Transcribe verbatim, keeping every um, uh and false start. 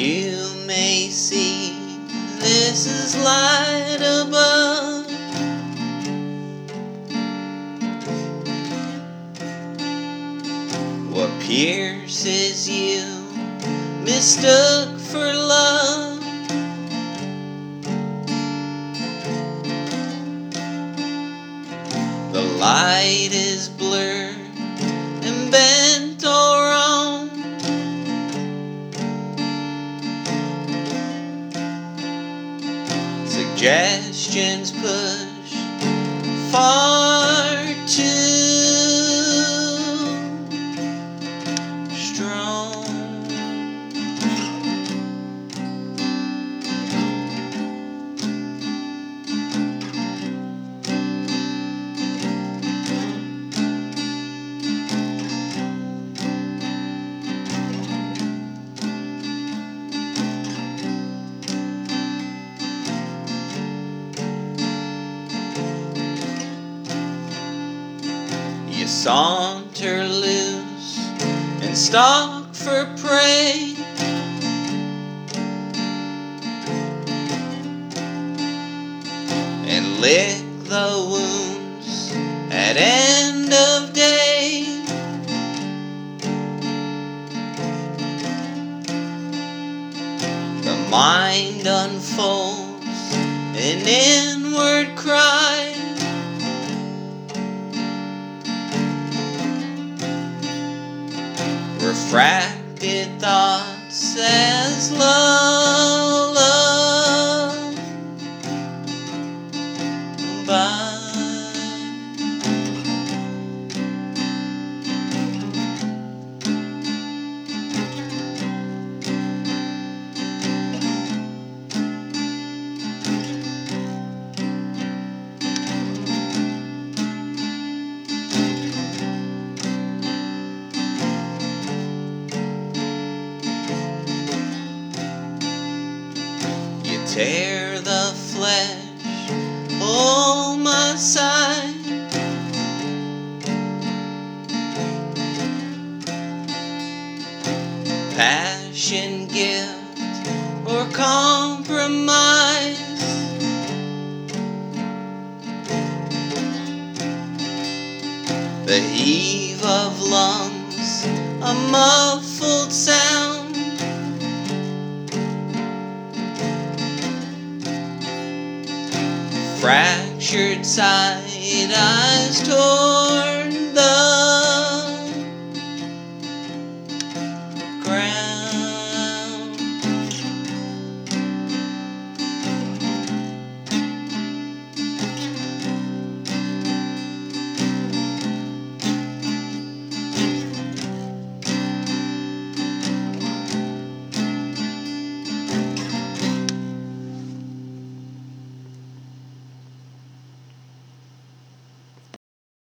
you may see, this is light above. What pierces you mistook for love. The light is blurred and bent or wrong. Suggestions push far too strong. You saunter loose and stalk for prey. And lick the wounds at end of day. The mind unfolds an inward cry. Refracted thoughts as lullaby. Tear the flesh, oh my side. Passion, gift, or compromise. The heave of lungs, a muffled sound. Fractured side, eyes torn